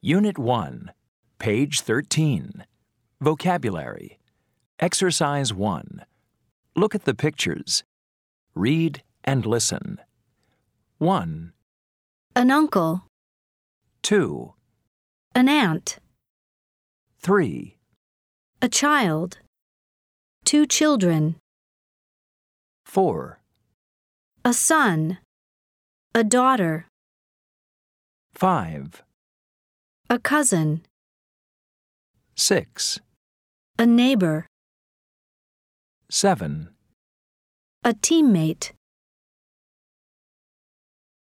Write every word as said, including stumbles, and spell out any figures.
Unit one, page thirteen. Vocabulary. Exercise one. Look at the pictures. Read and listen. one, An uncle. two, An aunt. three, A child. Two children. four, A son. A daughter. five, A cousin. six, A neighbor. seven, A teammate.